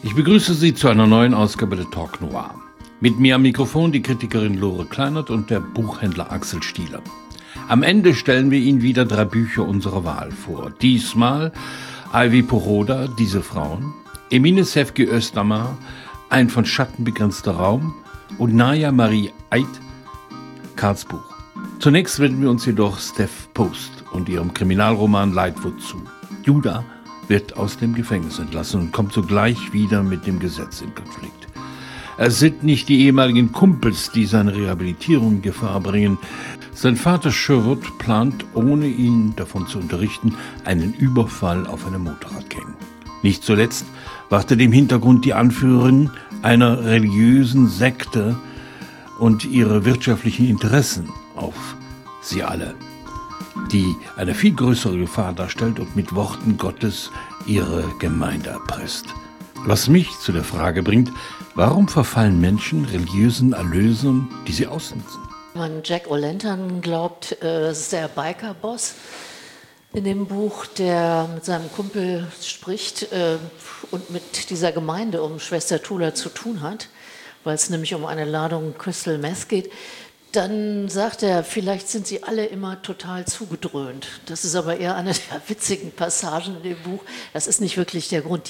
Ich begrüße Sie zu einer neuen Ausgabe der Talk Noir. Mit mir am Mikrofon die Kritikerin Lore Kleinert und der Buchhändler Axel Stieler. Am Ende stellen wir Ihnen wieder 3 Bücher unserer Wahl vor. Diesmal Ivy Poroda, Diese Frauen, Emine Sevgi Özdamar, Ein von Schatten begrenzter Raum und Naya Marie Eid, Karls Buch. Zunächst wenden wir uns jedoch Steph Post und ihrem Kriminalroman Lightwood zu. Judah wird aus dem Gefängnis entlassen und kommt sogleich wieder mit dem Gesetz in Konflikt. Es sind nicht die ehemaligen Kumpels, die seine Rehabilitierung in Gefahr bringen. Sein Vater Sherwood plant, ohne ihn davon zu unterrichten, einen Überfall auf eine Motorradgang. Nicht zuletzt wartet im Hintergrund die Anführerin einer religiösen Sekte und ihre wirtschaftlichen Interessen auf sie alle, die eine viel größere Gefahr darstellt und mit Worten Gottes ihre Gemeinde erpresst. Was mich zu der Frage bringt, warum verfallen Menschen religiösen Erlösern, die sie ausnutzen? Man Jack O'Lantern glaubt, es ist der Biker-Boss in dem Buch, der mit seinem Kumpel spricht und mit dieser Gemeinde um Schwester Tula zu tun hat, weil es nämlich um eine Ladung Crystal Meth geht. Dann sagt er, vielleicht sind sie alle immer total zugedröhnt. Das ist aber eher eine der witzigen Passagen in dem Buch. Das ist nicht wirklich der Grund.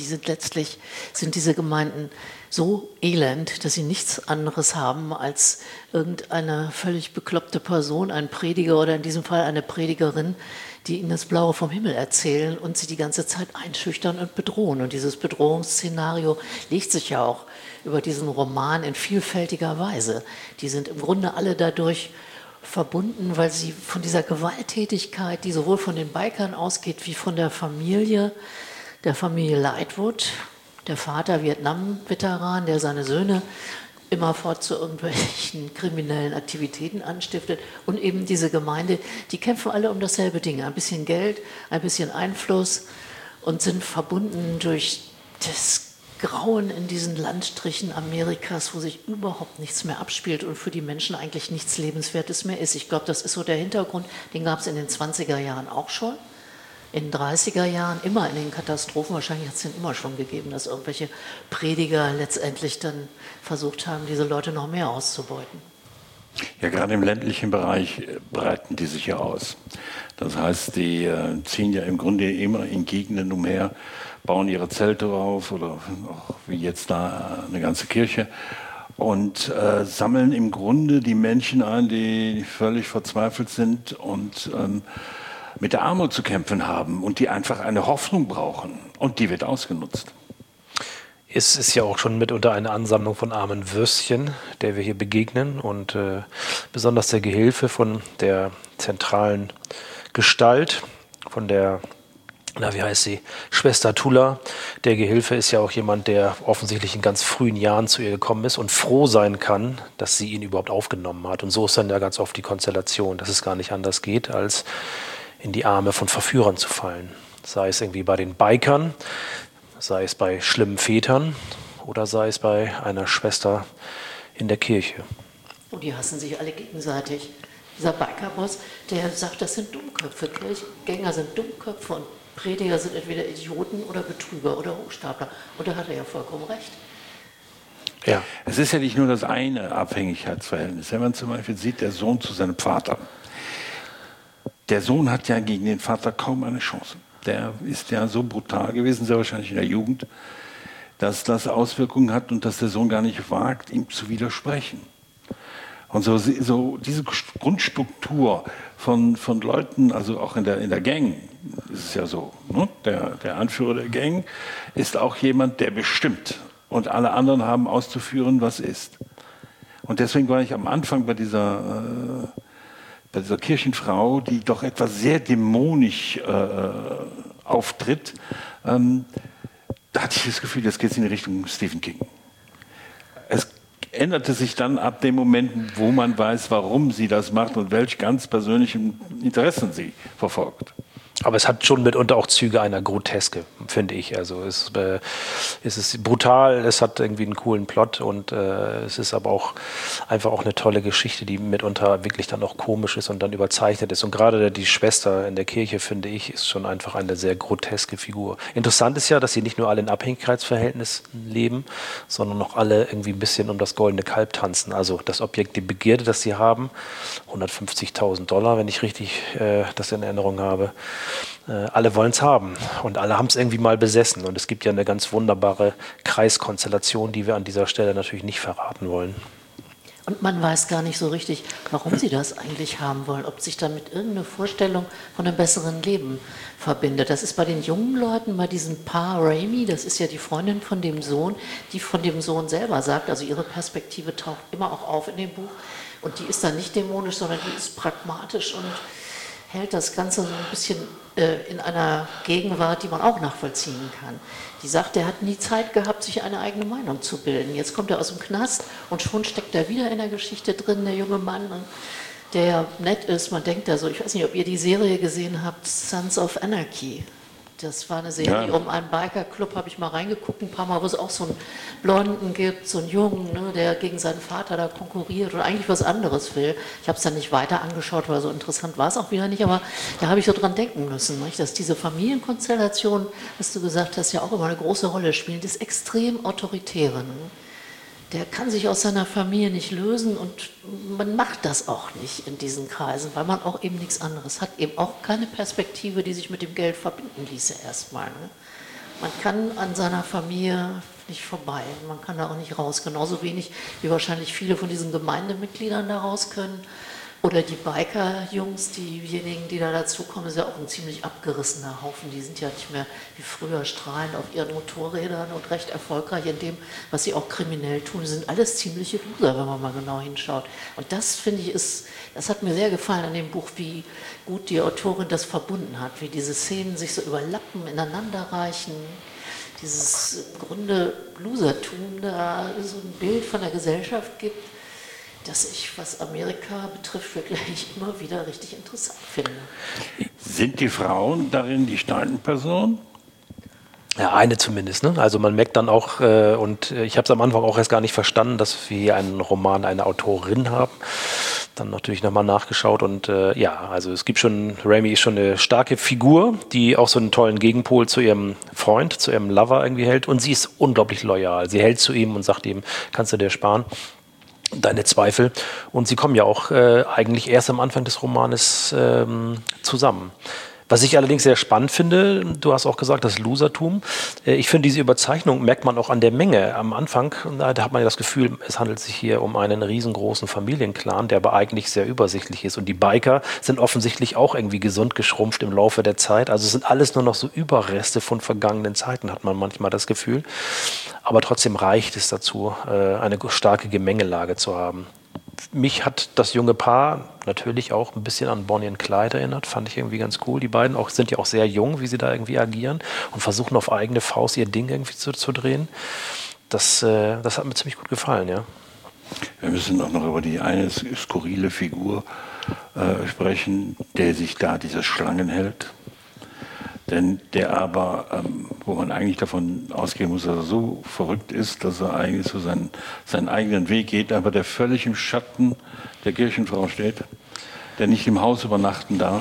Sind diese Gemeinden so elend, dass sie nichts anderes haben als irgendeine völlig bekloppte Person, ein Prediger oder in diesem Fall eine Predigerin, die ihnen das Blaue vom Himmel erzählen und sie die ganze Zeit einschüchtern und bedrohen. Und dieses Bedrohungsszenario legt sich ja auch über diesen Roman in vielfältiger Weise. Die sind im Grunde alle dadurch verbunden, weil sie von dieser Gewalttätigkeit, die sowohl von den Bikern ausgeht, wie von der Familie Lightwood, der Vater Vietnam-Veteran, der seine Söhne immerfort zu irgendwelchen kriminellen Aktivitäten anstiftet, und eben diese Gemeinde, die kämpfen alle um dasselbe Ding, ein bisschen Geld, ein bisschen Einfluss, und sind verbunden durch das Grauen in diesen Landstrichen Amerikas, wo sich überhaupt nichts mehr abspielt und für die Menschen eigentlich nichts Lebenswertes mehr ist. Ich glaube, das ist so der Hintergrund, den gab es in den 20er Jahren auch schon, in den 30er Jahren, immer in den Katastrophen. Wahrscheinlich hat es den immer schon gegeben, dass irgendwelche Prediger letztendlich dann versucht haben, diese Leute noch mehr auszubeuten. Ja, gerade im ländlichen Bereich breiten die sich ja aus. Das heißt, die ziehen ja im Grunde immer in Gegenden umher, bauen ihre Zelte auf oder auch wie jetzt da eine ganze Kirche und sammeln im Grunde die Menschen ein, die völlig verzweifelt sind und mit der Armut zu kämpfen haben und die einfach eine Hoffnung brauchen, und die wird ausgenutzt. Es ist ja auch schon mitunter eine Ansammlung von armen Würstchen, der wir hier begegnen, und besonders der Gehilfe von der zentralen Gestalt, von der, wie heißt sie, Schwester Tula. Der Gehilfe ist ja auch jemand, der offensichtlich in ganz frühen Jahren zu ihr gekommen ist und froh sein kann, dass sie ihn überhaupt aufgenommen hat. Und so ist dann ja ganz oft die Konstellation, dass es gar nicht anders geht, als in die Arme von Verführern zu fallen. Sei es irgendwie bei den Bikern, sei es bei schlimmen Vätern oder sei es bei einer Schwester in der Kirche. Und die hassen sich alle gegenseitig. Dieser Biker-Boss, der sagt, das sind Dummköpfe. Kirchgänger sind Dummköpfe und Prediger sind entweder Idioten oder Betrüger oder Hochstapler. Und da hat er ja vollkommen recht. Ja. Es ist ja nicht nur das eine Abhängigkeitsverhältnis. Wenn man zum Beispiel sieht, der Sohn zu seinem Vater. Der Sohn hat ja gegen den Vater kaum eine Chance. Der ist ja so brutal gewesen, sehr wahrscheinlich in der Jugend, dass das Auswirkungen hat und dass der Sohn gar nicht wagt, ihm zu widersprechen. Und so diese Grundstruktur von Leuten, also auch in der Gang, ist es ja so, ne? Der Anführer der Gang ist auch jemand, der bestimmt, und alle anderen haben auszuführen, was ist. Und deswegen war ich am Anfang bei dieser Kirchenfrau, die doch etwas sehr dämonisch auftritt, da hatte ich das Gefühl, jetzt geht es in die Richtung Stephen King. Es änderte sich dann ab dem Moment, wo man weiß, warum sie das macht und welche ganz persönlichen Interessen sie verfolgt. Aber es hat schon mitunter auch Züge einer Groteske, finde ich. Also es ist brutal, es hat irgendwie einen coolen Plot und es ist aber auch einfach auch eine tolle Geschichte, die mitunter wirklich dann auch komisch ist und dann überzeichnet ist. Und gerade die Schwester in der Kirche, finde ich, ist schon einfach eine sehr groteske Figur. Interessant ist ja, dass sie nicht nur alle in Abhängigkeitsverhältnissen leben, sondern auch alle irgendwie ein bisschen um das goldene Kalb tanzen. Also das Objekt, die Begierde, das sie haben, $150.000, wenn ich richtig das in Erinnerung habe. Alle wollen es haben und alle haben es irgendwie mal besessen. Und es gibt ja eine ganz wunderbare Kreiskonstellation, die wir an dieser Stelle natürlich nicht verraten wollen. Und man weiß gar nicht so richtig, warum sie das eigentlich haben wollen, ob sich damit irgendeine Vorstellung von einem besseren Leben verbindet. Das ist bei den jungen Leuten, bei diesem Paar Raimi, das ist ja die Freundin von dem Sohn, die von dem Sohn selber sagt, also ihre Perspektive taucht immer auch auf in dem Buch und die ist dann nicht dämonisch, sondern die ist pragmatisch und hält das Ganze so ein bisschen in einer Gegenwart, die man auch nachvollziehen kann. Die sagt, er hat nie Zeit gehabt, sich eine eigene Meinung zu bilden. Jetzt kommt er aus dem Knast und schon steckt er wieder in der Geschichte drin, der junge Mann, der nett ist. Man denkt da so, ich weiß nicht, ob ihr die Serie gesehen habt, Sons of Anarchy. Das war eine Serie um einen Bikerclub, habe ich mal reingeguckt, ein paar Mal, wo es auch so einen Blonden gibt, so einen Jungen, ne, der gegen seinen Vater da konkurriert und eigentlich was anderes will. Ich habe es dann nicht weiter angeschaut, weil so interessant war es auch wieder nicht, aber da habe ich so dran denken müssen, nicht, dass diese Familienkonstellation, was du gesagt hast, ja auch immer eine große Rolle spielen, das extrem Autoritäre. Ne? Der kann sich aus seiner Familie nicht lösen und man macht das auch nicht in diesen Kreisen, weil man auch eben nichts anderes hat, eben auch keine Perspektive, die sich mit dem Geld verbinden ließe erstmal. Ne? Man kann an seiner Familie nicht vorbei, man kann da auch nicht raus, genauso wenig wie wahrscheinlich viele von diesen Gemeindemitgliedern da raus können. Oder die Biker-Jungs, diejenigen, die da dazukommen, ist ja auch ein ziemlich abgerissener Haufen. Die sind ja nicht mehr wie früher strahlend auf ihren Motorrädern und recht erfolgreich in dem, was sie auch kriminell tun. Die sind alles ziemliche Loser, wenn man mal genau hinschaut. Und das, finde ich, das hat mir sehr gefallen an dem Buch, wie gut die Autorin das verbunden hat, wie diese Szenen sich so überlappen, ineinander reichen. Dieses im Grunde Losertum da so ein Bild von der Gesellschaft gibt, dass ich, was Amerika betrifft, wirklich immer wieder richtig interessant finde. Sind die Frauen darin die starken Personen? Ja, eine zumindest. Ne? Also man merkt dann auch, und ich habe es am Anfang auch erst gar nicht verstanden, dass wir hier einen Roman, eine Autorin haben. Dann natürlich nochmal nachgeschaut und ja, also es gibt schon, Raimi ist schon eine starke Figur, die auch so einen tollen Gegenpol zu ihrem Freund, zu ihrem Lover irgendwie hält und sie ist unglaublich loyal. Sie hält zu ihm und sagt ihm, kannst du dir sparen? Deine Zweifel. Und sie kommen ja auch eigentlich erst am Anfang des Romanes zusammen. Was ich allerdings sehr spannend finde, du hast auch gesagt, das Losertum. Ich finde, diese Überzeichnung merkt man auch an der Menge. Am Anfang, da hat man ja das Gefühl, es handelt sich hier um einen riesengroßen Familienclan, der aber eigentlich sehr übersichtlich ist. Und die Biker sind offensichtlich auch irgendwie gesund geschrumpft im Laufe der Zeit. Also es sind alles nur noch so Überreste von vergangenen Zeiten, hat man manchmal das Gefühl. Aber trotzdem reicht es dazu, eine starke Gemengelage zu haben. Mich hat das junge Paar natürlich auch ein bisschen an Bonnie und Clyde erinnert, fand ich irgendwie ganz cool. Die beiden sind ja auch sehr jung, wie sie da irgendwie agieren und versuchen auf eigene Faust ihr Ding irgendwie zu drehen. Das hat mir ziemlich gut gefallen, ja. Wir müssen auch noch über die eine skurrile Figur sprechen, der sich da diese Schlangen hält. Denn der aber, wo man eigentlich davon ausgehen muss, dass er so verrückt ist, dass er eigentlich so seinen eigenen Weg geht, aber der völlig im Schatten der Kirchenfrau steht, der nicht im Haus übernachten darf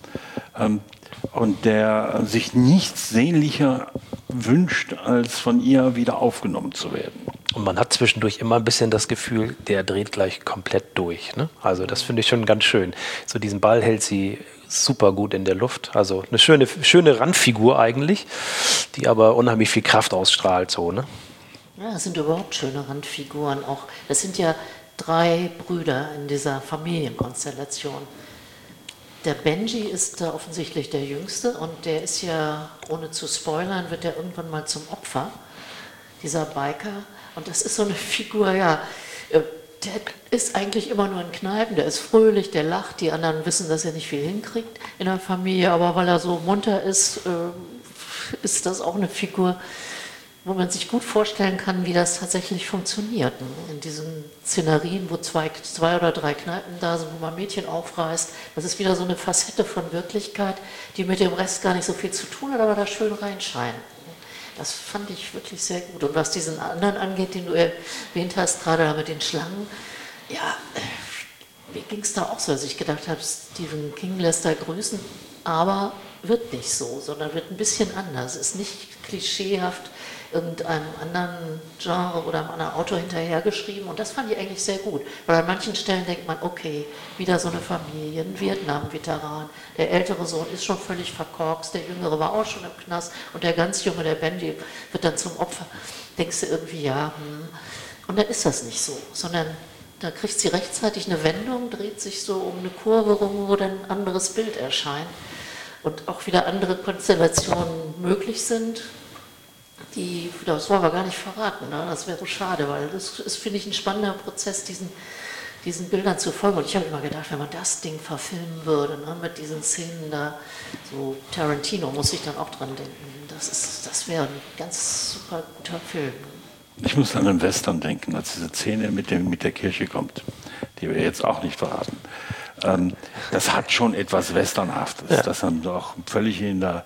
und der sich nichts sehnlicher wünscht, als von ihr wieder aufgenommen zu werden. Und man hat zwischendurch immer ein bisschen das Gefühl, der dreht gleich komplett durch. Ne? Also das finde ich schon ganz schön. So diesen Ball hält sie super gut in der Luft. Also eine schöne Randfigur eigentlich, die aber unheimlich viel Kraft ausstrahlt. So, ne? Ja, das sind überhaupt schöne Randfiguren. Auch, das sind ja 3 Brüder in dieser Familienkonstellation. Der Benji ist da offensichtlich der Jüngste und der ist ja, ohne zu spoilern, wird er irgendwann mal zum Opfer, dieser Biker. Und das ist so eine Figur, ja, der ist eigentlich immer nur in Kneipen, der ist fröhlich, der lacht, die anderen wissen, dass er nicht viel hinkriegt in der Familie, aber weil er so munter ist, ist das auch eine Figur, wo man sich gut vorstellen kann, wie das tatsächlich funktioniert. In diesen Szenerien, wo zwei oder drei Kneipen da sind, wo man Mädchen aufreißt. Das ist wieder so eine Facette von Wirklichkeit, die mit dem Rest gar nicht so viel zu tun hat, aber da schön reinscheint. Das fand ich wirklich sehr gut. Und was diesen anderen angeht, den du erwähnt hast, gerade mit den Schlangen, ja, mir ging es da auch so, dass ich gedacht habe, Stephen King lässt da grüßen, aber wird nicht so, sondern wird ein bisschen anders. Ist nicht klischeehaft irgendeinem anderen Genre oder einem anderen Autor hinterhergeschrieben. Und das fand ich eigentlich sehr gut. Weil an manchen Stellen denkt man, okay, wieder so eine Familie, ein Vietnam-Veteran. Der ältere Sohn ist schon völlig verkorkst, der jüngere war auch schon im Knast und der ganz junge, der Benji, wird dann zum Opfer. Denkst du irgendwie, ja, Und dann ist das nicht so, sondern da kriegt sie rechtzeitig eine Wendung, dreht sich so um eine Kurve rum, wo dann ein anderes Bild erscheint. Und auch wieder andere Konstellationen möglich sind. Das wollen wir gar nicht verraten, ne? Das wäre so schade, weil das ist, finde ich, ein spannender Prozess, diesen Bildern zu folgen. Und ich habe immer gedacht, wenn man das Ding verfilmen würde, ne, mit diesen Szenen da, so Tarantino muss ich dann auch dran denken, das wäre ein ganz super guter Film. Ich muss an den Western denken, als diese Szene mit der Kirche kommt, die wir jetzt auch nicht verraten. Das hat schon etwas Westernhaftes, ja. Dass dann doch völlig in der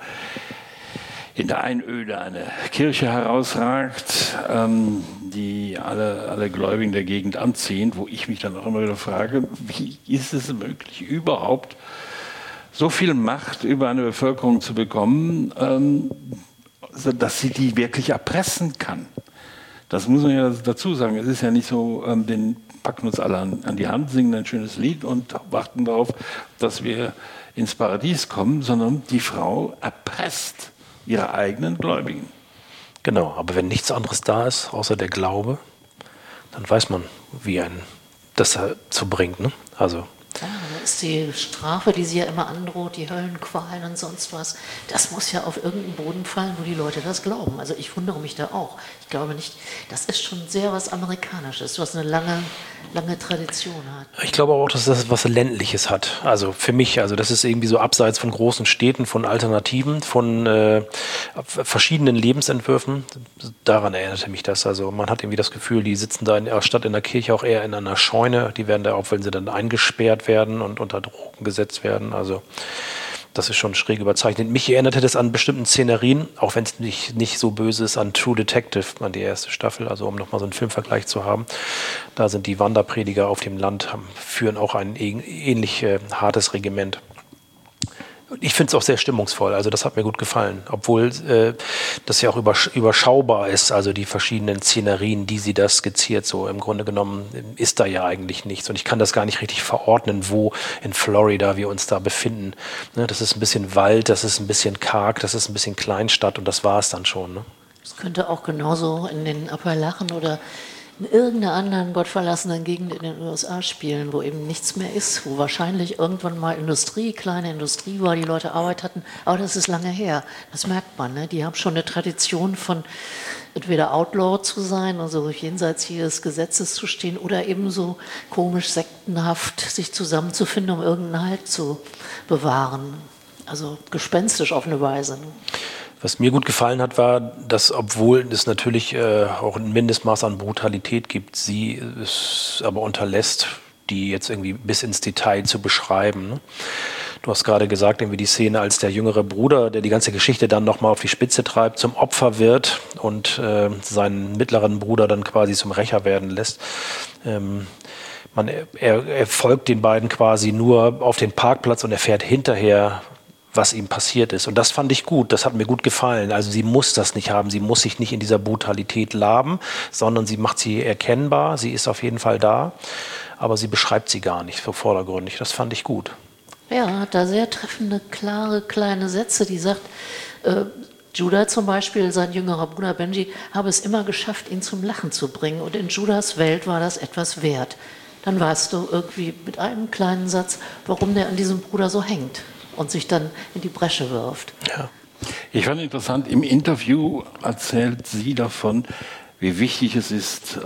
Einöde eine Kirche herausragt, die alle Gläubigen der Gegend anziehen, wo ich mich dann auch immer wieder frage, wie ist es möglich, überhaupt so viel Macht über eine Bevölkerung zu bekommen, dass sie die wirklich erpressen kann. Das muss man ja dazu sagen. Es ist ja nicht so, den packen uns alle an die Hand, singen ein schönes Lied und warten darauf, dass wir ins Paradies kommen, sondern die Frau erpresst ihre eigenen Gläubigen. Genau, aber wenn nichts anderes da ist, außer der Glaube, dann weiß man, wie einen das dazu bringt. Ne? Also ja, da ist die Strafe, die sie ja immer androht, die Höllenqualen und sonst was, das muss ja auf irgendeinen Boden fallen, wo die Leute das glauben. Also ich wundere mich da auch. Ich glaube nicht, das ist schon sehr was Amerikanisches, was eine lange Tradition hat. Ich glaube auch, dass das was Ländliches hat. Also für mich, also das ist irgendwie so abseits von großen Städten, von Alternativen, von verschiedenen Lebensentwürfen. Daran erinnerte mich das. Also man hat irgendwie das Gefühl, die sitzen da statt in der Kirche auch eher in einer Scheune. Die werden da auch, wenn sie dann eingesperrt werden und unter Drogen gesetzt werden. Also das ist schon schräg überzeichnet. Mich erinnerte das an bestimmten Szenerien, auch wenn es nicht so böse ist, an True Detective, an die erste Staffel, also um nochmal so einen Filmvergleich zu haben. Da sind die Wanderprediger auf dem Land, führen auch ein ähnlich hartes Regiment. Ich finde es auch sehr stimmungsvoll, also das hat mir gut gefallen, obwohl das ja auch überschaubar ist, also die verschiedenen Szenerien, die sie da skizziert, so im Grunde genommen ist da ja eigentlich nichts und ich kann das gar nicht richtig verordnen, wo in Florida wir uns da befinden. Ne, das ist ein bisschen Wald, das ist ein bisschen karg, das ist ein bisschen Kleinstadt und das war es dann schon. Ne? Das könnte auch genauso in den Appalachen oder in irgendeiner anderen gottverlassenen Gegend in den USA spielen, wo eben nichts mehr ist, wo wahrscheinlich irgendwann mal kleine Industrie war, die Leute Arbeit hatten, aber das ist lange her. Das merkt man, ne? Die haben schon eine Tradition von entweder Outlaw zu sein, also jenseits jedes Gesetzes zu stehen, oder eben so komisch sektenhaft sich zusammenzufinden, um irgendeinen Halt zu bewahren. Also gespenstisch auf eine Weise. Ne? Was mir gut gefallen hat, war, dass, obwohl es natürlich auch ein Mindestmaß an Brutalität gibt, sie es aber unterlässt, die jetzt irgendwie bis ins Detail zu beschreiben. Ne? Du hast gerade gesagt, irgendwie die Szene, als der jüngere Bruder, der die ganze Geschichte dann nochmal auf die Spitze treibt, zum Opfer wird und seinen mittleren Bruder dann quasi zum Rächer werden lässt. Er folgt den beiden quasi nur auf den Parkplatz und erfährt hinterher, was ihm passiert ist. Und das fand ich gut, das hat mir gut gefallen. Also sie muss das nicht haben, sie muss sich nicht in dieser Brutalität laben, sondern sie macht sie erkennbar, sie ist auf jeden Fall da, aber sie beschreibt sie gar nicht so vordergründig. Das fand ich gut. Ja, hat da sehr treffende, klare, kleine Sätze, die sagt, Judah zum Beispiel, sein jüngerer Bruder Benji, habe es immer geschafft, ihn zum Lachen zu bringen. Und in Judahs Welt war das etwas wert. Dann weißt du irgendwie mit einem kleinen Satz, warum der an diesem Bruder so hängt und sich dann in die Bresche wirft. Ja. Ich fand interessant, im Interview erzählt sie davon, wie wichtig es ist,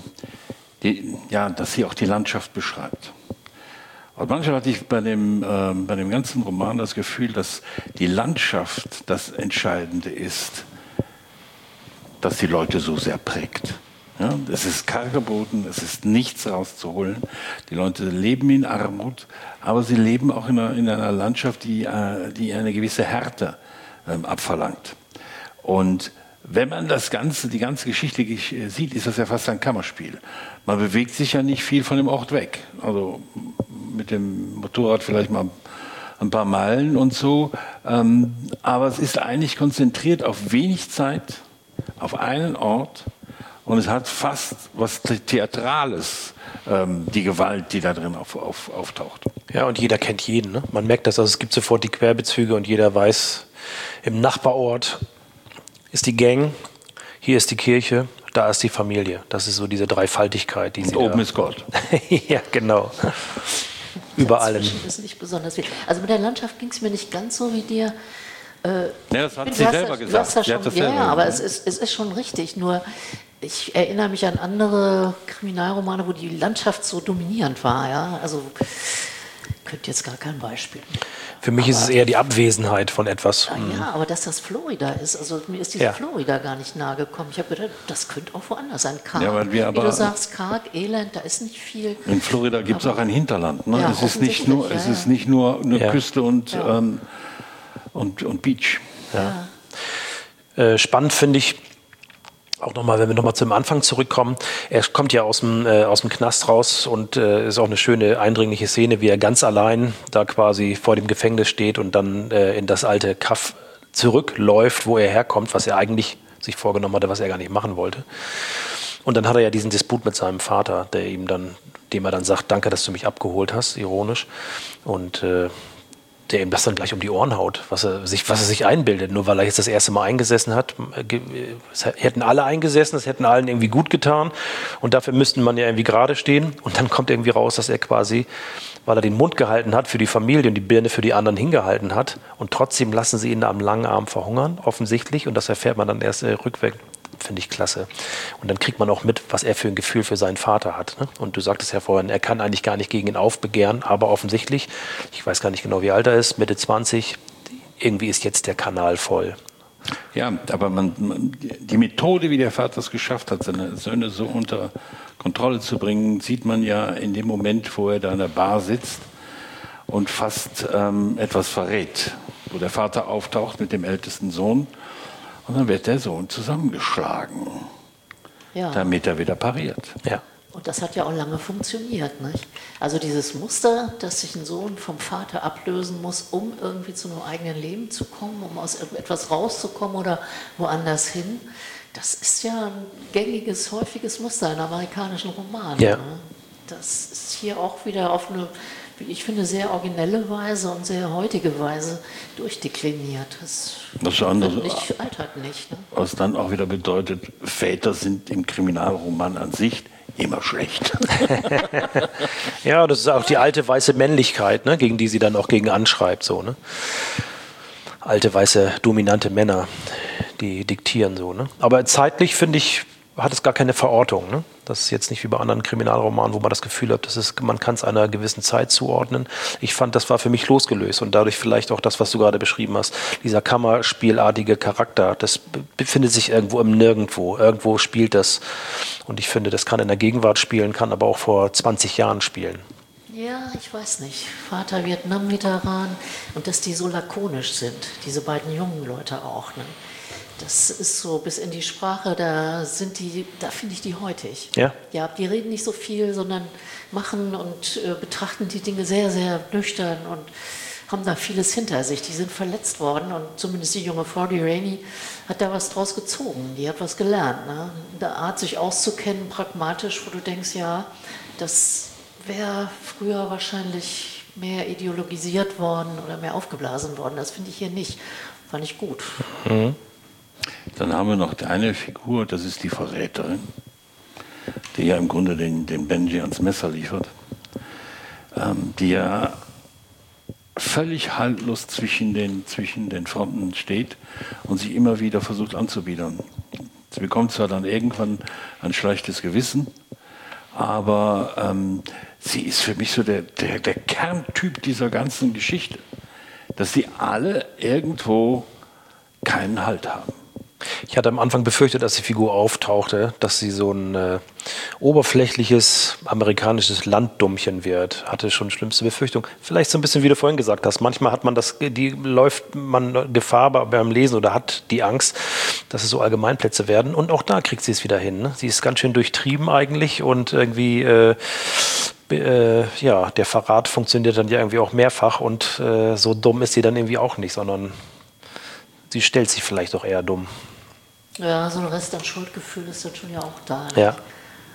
dass sie auch die Landschaft beschreibt. Und manchmal hatte ich bei dem ganzen Roman das Gefühl, dass die Landschaft das Entscheidende ist. das die Leute so sehr prägt. Ja, es ist karger Boden, es ist nichts rauszuholen. Die Leute leben in Armut, aber sie leben auch in einer Landschaft, die eine gewisse Härte abverlangt. Und wenn man die ganze Geschichte sieht, ist das ja fast ein Kammerspiel. Man bewegt sich ja nicht viel von dem Ort weg. Also mit dem Motorrad vielleicht mal ein paar Meilen und so. Aber es ist eigentlich konzentriert auf wenig Zeit, auf einen Ort. Und es hat fast was Theatrales, die Gewalt, die da drin auftaucht. Ja, und jeder kennt jeden. Ne? Man merkt das, also es gibt sofort die Querbezüge und jeder weiß, im Nachbarort ist die Gang, hier ist die Kirche, da ist die Familie. Das ist so diese Dreifaltigkeit. Und oben ist Gott. Ja, genau. Über allem. Ist nicht besonders viel. Also mit der Landschaft ging es mir nicht ganz so wie dir. Ja, das hat sie selber gesagt. Aber es ist schon richtig. Nur ich erinnere mich an andere Kriminalromane, wo die Landschaft so dominierend war. Ja? Also könnte jetzt gar kein Beispiel. Für mich ist es eher die Abwesenheit von etwas. Ja, aber dass das Florida ist, also mir ist diese Florida gar nicht nahe gekommen. Ich habe gedacht, das könnte auch woanders sein. Karg, ja, wie du sagst, karg, elend, da ist nicht viel. In Florida gibt es auch ein Hinterland. Ne? Ja, es ist nicht nur Küste und Beach. Ja. Spannend finde ich, auch nochmal, wenn wir nochmal zum Anfang zurückkommen, er kommt ja aus dem Knast raus und ist auch eine schöne, eindringliche Szene, wie er ganz allein da quasi vor dem Gefängnis steht und dann in das alte Kaff zurückläuft, wo er herkommt, was er eigentlich sich vorgenommen hatte, was er gar nicht machen wollte. Und dann hat er ja diesen Disput mit seinem Vater, dem er dann sagt, danke, dass du mich abgeholt hast, ironisch. Und der ihm das dann gleich um die Ohren haut, was er sich einbildet, nur weil er jetzt das erste Mal eingesessen hat. Es hätten alle eingesessen, es hätten allen irgendwie gut getan und dafür müssten man ja irgendwie gerade stehen und dann kommt irgendwie raus, dass er quasi, weil er den Mund gehalten hat für die Familie und die Birne für die anderen hingehalten hat und trotzdem lassen sie ihn am langen Arm verhungern, offensichtlich, und das erfährt man dann erst rückweg. Finde ich klasse. Und dann kriegt man auch mit, was er für ein Gefühl für seinen Vater hat. Ne? Und du sagtest ja vorhin, er kann eigentlich gar nicht gegen ihn aufbegehren, aber offensichtlich, ich weiß gar nicht genau, wie alt er ist, Mitte 20, irgendwie ist jetzt der Kanal voll. Ja, aber die Methode, wie der Vater es geschafft hat, seine Söhne so unter Kontrolle zu bringen, sieht man ja in dem Moment, wo er da in der Bar sitzt und fast etwas verrät. Wo der Vater auftaucht mit dem ältesten Sohn. Und dann wird der Sohn zusammengeschlagen, damit er wieder pariert. Ja. Und das hat ja auch lange funktioniert, nicht? Also dieses Muster, dass sich ein Sohn vom Vater ablösen muss, um irgendwie zu einem eigenen Leben zu kommen, um aus etwas rauszukommen oder woanders hin, das ist ja ein gängiges, häufiges Muster in amerikanischen Romanen. Ja. Ne? Das ist hier auch wieder auf eine, wie ich finde, sehr originelle Weise und sehr heutige Weise durchdekliniert. Das andere altert nicht. Ne? Was dann auch wieder bedeutet, Väter sind im Kriminalroman an sich immer schlecht. Ja, das ist auch die alte weiße Männlichkeit, ne, gegen die sie dann auch gegen anschreibt. So, ne? Alte weiße dominante Männer, die diktieren so. Ne? Aber zeitlich, finde ich, hat es gar keine Verortung. Ne? Das ist jetzt nicht wie bei anderen Kriminalromanen, wo man das Gefühl hat, man kann es einer gewissen Zeit zuordnen. Ich fand, das war für mich losgelöst und dadurch vielleicht auch das, was du gerade beschrieben hast. Dieser kammerspielartige Charakter, das befindet sich irgendwo im Nirgendwo. Irgendwo spielt das. Und ich finde, das kann in der Gegenwart spielen, kann aber auch vor 20 Jahren spielen. Ja, ich weiß nicht. Vater Vietnam-Veteran und dass die so lakonisch sind, diese beiden jungen Leute auch. Ne? Das ist so bis in die Sprache, da finde ich die heutig. Ja? Ja, die reden nicht so viel, sondern machen und betrachten die Dinge sehr, sehr nüchtern und haben da vieles hinter sich. Die sind verletzt worden und zumindest die junge Frau, die Rainey, hat da was draus gezogen. Die hat was gelernt. Ne? Eine Art, sich auszukennen, pragmatisch, wo du denkst, ja, das wäre früher wahrscheinlich mehr ideologisiert worden oder mehr aufgeblasen worden. Das finde ich hier nicht. Fand ich gut. Mhm. Dann haben wir noch eine Figur, das ist die Verräterin, die ja im Grunde den Benji ans Messer liefert, die ja völlig haltlos zwischen den Fronten steht und sich immer wieder versucht anzubiedern. Sie bekommt zwar dann irgendwann ein schlechtes Gewissen, aber sie ist für mich so der Kerntyp dieser ganzen Geschichte, dass sie alle irgendwo keinen Halt haben. Ich hatte am Anfang befürchtet, als die Figur auftauchte, dass sie so ein oberflächliches amerikanisches Landdummchen wird. Hatte schon schlimmste Befürchtung. Vielleicht so ein bisschen, wie du vorhin gesagt hast. Manchmal hat man läuft man Gefahr beim Lesen oder hat die Angst, dass es so Allgemeinplätze werden. Und auch da kriegt sie es wieder hin. Ne? Sie ist ganz schön durchtrieben eigentlich und irgendwie der Verrat funktioniert dann ja irgendwie auch mehrfach und so dumm ist sie dann irgendwie auch nicht, sondern sie stellt sich vielleicht auch eher dumm. Ja, so ein Rest an Schuldgefühl ist dann schon ja auch da. Ne? Ja.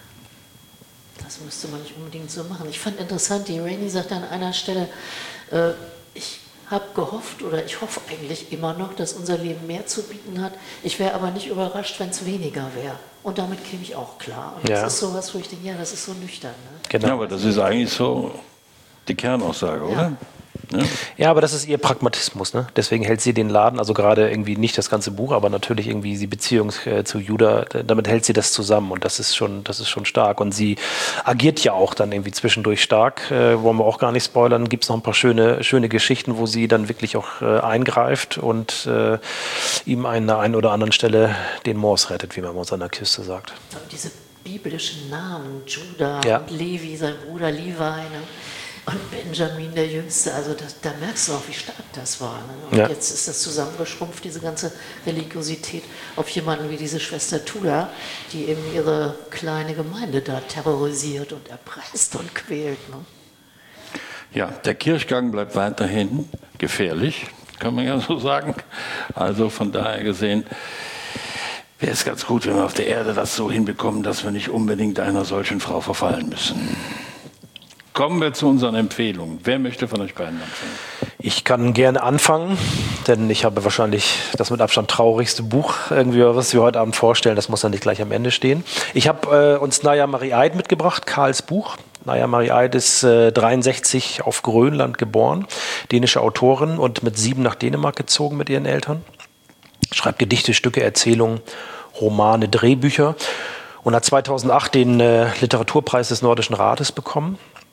Das müsste man nicht unbedingt so machen. Ich fand interessant, die Rainey sagt an einer Stelle, ich habe gehofft oder ich hoffe eigentlich immer noch, dass unser Leben mehr zu bieten hat. Ich wäre aber nicht überrascht, wenn es weniger wäre. Und damit käme ich auch klar. Und das ist sowas, wo ich denke, ja, das ist so nüchtern. Ne? Genau. Ja, aber das ist eigentlich so die Kernaussage, oder? Ja, aber das ist ihr Pragmatismus. Ne? Deswegen hält sie den Laden, also gerade irgendwie nicht das ganze Buch, aber natürlich irgendwie die Beziehung zu Judah, damit hält sie das zusammen und das ist schon stark. Und sie agiert ja auch dann irgendwie zwischendurch stark, wollen wir auch gar nicht spoilern. Gibt es noch ein paar schöne Geschichten, wo sie dann wirklich auch eingreift und ihm an der einen oder anderen Stelle den Mors rettet, wie man bei uns an der Küste sagt. Und diese biblischen Namen, Judah und Levi, sein Bruder Levi, ne? Und Benjamin, der Jüngste, also da merkst du auch, wie stark das war. Ne? Und jetzt ist das zusammengeschrumpft, diese ganze Religiosität, auf jemanden wie diese Schwester Tula, die eben ihre kleine Gemeinde da terrorisiert und erpresst und quält. Ne? Ja, der Kirchgang bleibt weiterhin gefährlich, kann man ja so sagen. Also von daher gesehen wäre es ganz gut, wenn wir auf der Erde das so hinbekommen, dass wir nicht unbedingt einer solchen Frau verfallen müssen. Kommen wir zu unseren Empfehlungen. Wer möchte von euch beiden anfangen? Ich kann gerne anfangen, denn ich habe wahrscheinlich das mit Abstand traurigste Buch, irgendwie, was wir heute Abend vorstellen. Das muss dann nicht gleich am Ende stehen. Ich habe uns Naja Marie Eid mitgebracht, Karls Buch. Naja Marie Eid ist 63 auf Grönland geboren, dänische Autorin und mit 7 nach Dänemark gezogen mit ihren Eltern. Schreibt Gedichte, Stücke, Erzählungen, Romane, Drehbücher und hat 2008 den Literaturpreis des Nordischen Rates bekommen.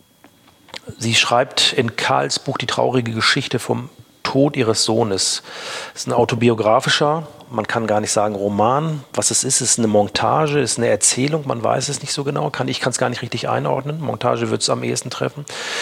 Sie schreibt in Karls Buch die traurige Geschichte vom Tod ihres Sohnes. Es ist ein autobiografischer, man kann gar nicht sagen Roman. Was es ist eine Montage, ist eine Erzählung, man weiß es nicht so genau. Ich kann es gar nicht richtig einordnen. Montage wird es am ehesten treffen.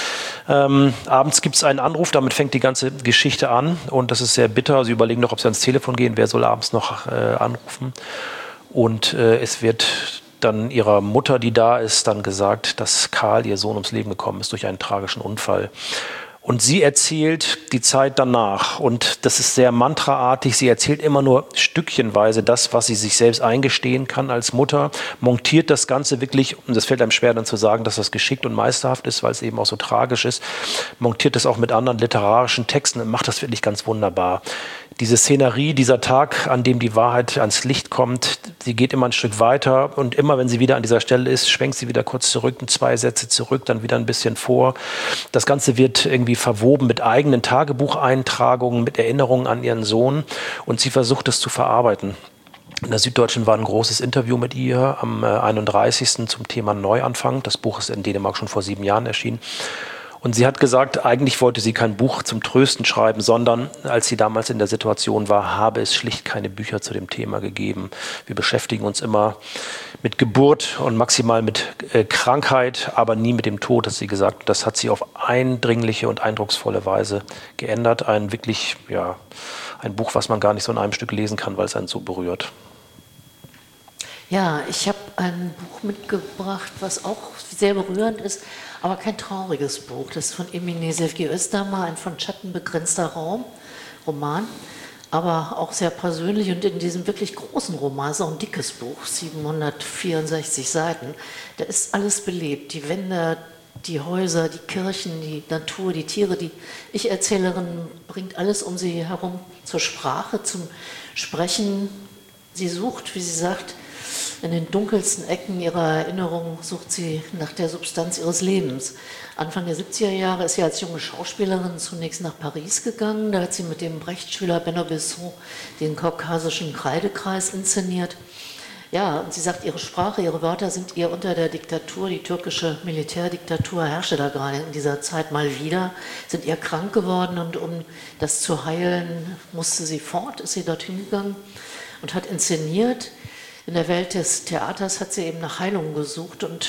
Abends gibt es einen Anruf, damit fängt die ganze Geschichte an und das ist sehr bitter. Sie überlegen noch, ob sie ans Telefon gehen, wer soll abends noch anrufen. Und es wird dann ihrer Mutter, die da ist, dann gesagt, dass Karl, ihr Sohn, ums Leben gekommen ist durch einen tragischen Unfall. Und sie erzählt die Zeit danach und das ist sehr mantraartig. Sie erzählt immer nur stückchenweise das, was sie sich selbst eingestehen kann als Mutter, montiert das Ganze wirklich, und das fällt einem schwer dann zu sagen, dass das geschickt und meisterhaft ist, weil es eben auch so tragisch ist, montiert das auch mit anderen literarischen Texten und macht das wirklich ganz wunderbar. Diese Szenerie, dieser Tag, an dem die Wahrheit ans Licht kommt, sie geht immer ein Stück weiter und immer, wenn sie wieder an dieser Stelle ist, schwenkt sie wieder kurz zurück, 2 Sätze zurück, dann wieder ein bisschen vor. Das Ganze wird irgendwie verwoben mit eigenen Tagebucheintragungen, mit Erinnerungen an ihren Sohn und sie versucht es zu verarbeiten. In der Süddeutschen war ein großes Interview mit ihr am 31. zum Thema Neuanfang. Das Buch ist in Dänemark schon vor 7 Jahren erschienen. Und sie hat gesagt, eigentlich wollte sie kein Buch zum Trösten schreiben, sondern als sie damals in der Situation war, habe es schlicht keine Bücher zu dem Thema gegeben. Wir beschäftigen uns immer mit Geburt und maximal mit Krankheit, aber nie mit dem Tod, hat sie gesagt. Das hat sie auf eindringliche und eindrucksvolle Weise geändert. Ein Buch, was man gar nicht so in einem Stück lesen kann, weil es einen so berührt. Ja, ich habe ein Buch mitgebracht, was auch sehr berührend ist, aber kein trauriges Buch. Das ist von Emine Sevgi Özdamar, ein von Schatten begrenzter Roman, aber auch sehr persönlich. Und in diesem wirklich großen Roman, ist auch ein dickes Buch, 764 Seiten, da ist alles belebt. Die Wände, die Häuser, die Kirchen, die Natur, die Tiere. Die Ich-Erzählerin bringt alles um sie herum zur Sprache, zum Sprechen. Sie sucht, wie sie sagt, in den dunkelsten Ecken ihrer Erinnerung sucht sie nach der Substanz ihres Lebens. Anfang der 70er Jahre ist sie als junge Schauspielerin zunächst nach Paris gegangen. Da hat sie mit dem Brecht-Schüler Benno Besson den kaukasischen Kreidekreis inszeniert. Ja, und sie sagt, ihre Sprache, ihre Wörter sind ihr unter der Diktatur, die türkische Militärdiktatur herrschte da gerade in dieser Zeit mal wieder, sind ihr krank geworden und um das zu heilen, musste sie fort, ist sie dorthin gegangen. und hat inszeniert. In der Welt des Theaters hat sie eben nach Heilung gesucht und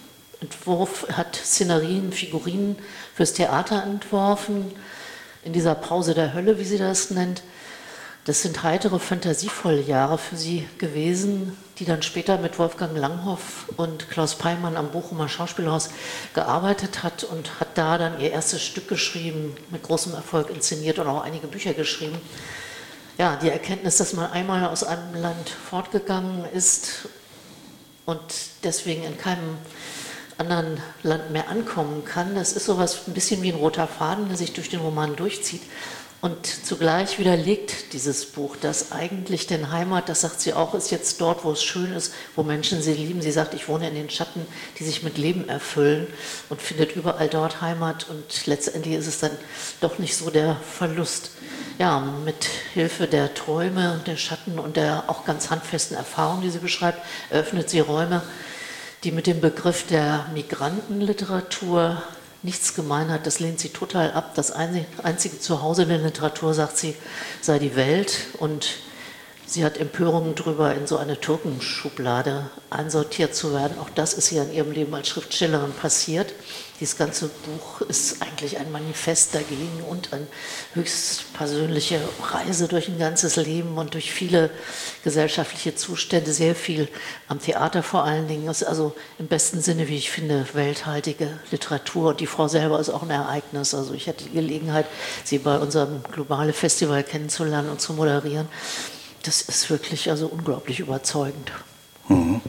hat Szenerien, Figurinen fürs Theater entworfen, in dieser Pause der Hölle, wie sie das nennt. Das sind heitere, fantasievolle Jahre für sie gewesen, die dann später mit Wolfgang Langhoff und Klaus Peimann am Bochumer Schauspielhaus gearbeitet hat und hat da dann ihr erstes Stück geschrieben, mit großem Erfolg inszeniert und auch einige Bücher geschrieben. Ja, die Erkenntnis, dass man einmal aus einem Land fortgegangen ist und deswegen in keinem anderen Land mehr ankommen kann, das ist sowas ein bisschen wie ein roter Faden, der sich durch den Roman durchzieht. Und zugleich widerlegt dieses Buch, dass eigentlich denn Heimat, das sagt sie auch, ist jetzt dort, wo es schön ist, wo Menschen sie lieben. Sie sagt, ich wohne in den Schatten, die sich mit Leben erfüllen und findet überall dort Heimat. Und letztendlich ist es dann doch nicht so der Verlust. Ja, mit Hilfe der Träume, der Schatten und der auch ganz handfesten Erfahrung, die sie beschreibt, eröffnet sie Räume, die mit dem Begriff der Migrantenliteratur nichts gemein hat. Das lehnt sie total ab. Das einzige Zuhause der Literatur, sagt sie, sei die Welt. Und sie hat Empörungen darüber, in so eine Türkenschublade einsortiert zu werden. Auch das ist ihr in ihrem Leben als Schriftstellerin passiert. Dieses ganze Buch ist eigentlich ein Manifest dagegen und eine höchst persönliche Reise durch ein ganzes Leben und durch viele gesellschaftliche Zustände, sehr viel am Theater vor allen Dingen. Das ist also im besten Sinne, wie ich finde, welthaltige Literatur. Und die Frau selber ist auch ein Ereignis. Also ich hatte die Gelegenheit, sie bei unserem globalen Festival kennenzulernen und zu moderieren. Das ist wirklich also unglaublich überzeugend. Mhm.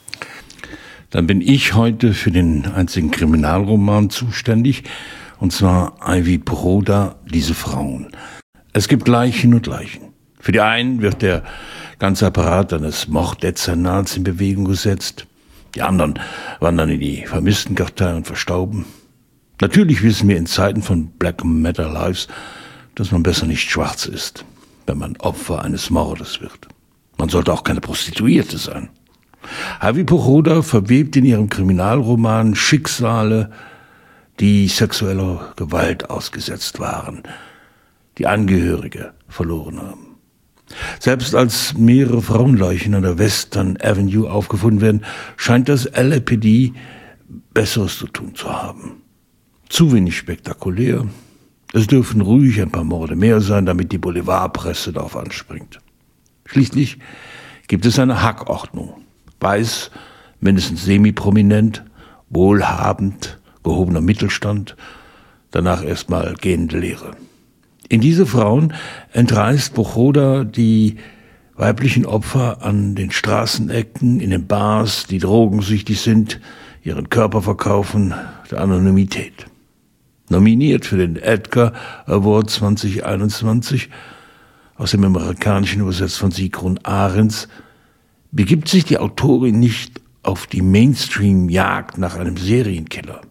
Dann bin ich heute für den einzigen Kriminalroman zuständig, und zwar Ivy Pochoda, Diese Frauen. Es gibt Leichen und Leichen. Für die einen wird der ganze Apparat eines Morddezernats in Bewegung gesetzt. Die anderen wandern in die Vermisstenkartei und verstauben. Natürlich wissen wir in Zeiten von Black Matter Lives, dass man besser nicht schwarz ist, wenn man Opfer eines Mordes wird. Man sollte auch keine Prostituierte sein. Ivy Pochoda verwebt in ihrem Kriminalroman Schicksale, die sexueller Gewalt ausgesetzt waren, die Angehörige verloren haben. Selbst als mehrere Frauenleichen an der Western Avenue aufgefunden werden, scheint das LAPD Besseres zu tun zu haben. Zu wenig spektakulär. Es dürfen ruhig ein paar Morde mehr sein, damit die Boulevardpresse darauf anspringt. Schließlich gibt es eine Hackordnung. Weiß, mindestens semi-prominent, wohlhabend, gehobener Mittelstand, danach erstmal gehende Lehre. In diese Frauen entreißt Pochoda die weiblichen Opfer an den Straßenecken, in den Bars, die drogensüchtig sind, ihren Körper verkaufen, der Anonymität. Nominiert für den Edgar Award 2021, aus dem Amerikanischen übersetzt von Sigrun Ahrens, begibt sich die Autorin nicht auf die Mainstream-Jagd nach einem Serienkiller.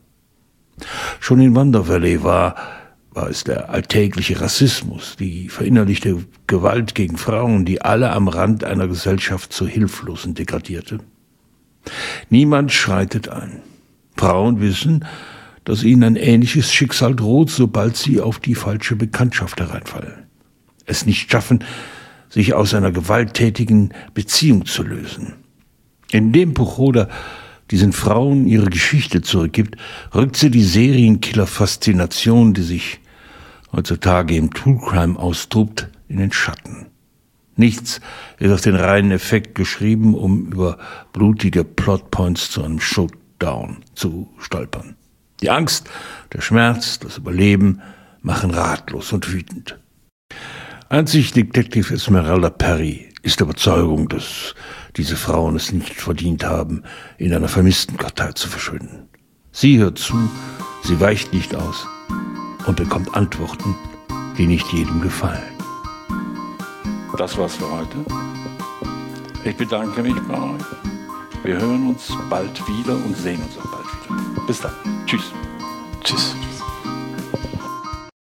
Schon in Wonder Valley war es der alltägliche Rassismus, die verinnerlichte Gewalt gegen Frauen, die alle am Rand einer Gesellschaft zu Hilflosen degradierte. Niemand schreitet ein. Frauen wissen, dass ihnen ein ähnliches Schicksal droht, sobald sie auf die falsche Bekanntschaft hereinfallen. Es nicht schaffen, sich aus einer gewalttätigen Beziehung zu lösen. Indem Pochoda diesen Frauen ihre Geschichte zurückgibt, rückt sie die Serienkiller-Faszination, die sich heutzutage im True Crime austobt, in den Schatten. Nichts ist auf den reinen Effekt geschrieben, um über blutige Plotpoints zu einem Showdown zu stolpern. Die Angst, der Schmerz, das Überleben machen ratlos und wütend. Einzig Detective Esmeralda Perry ist der Überzeugung, dass diese Frauen es nicht verdient haben, in einer Vermisstenkartei zu verschwinden. Sie hört zu, sie weicht nicht aus und bekommt Antworten, die nicht jedem gefallen. Das war's für heute. Ich bedanke mich bei euch. Wir hören uns bald wieder und sehen uns auch bald wieder. Bis dann. Tschüss. Tschüss.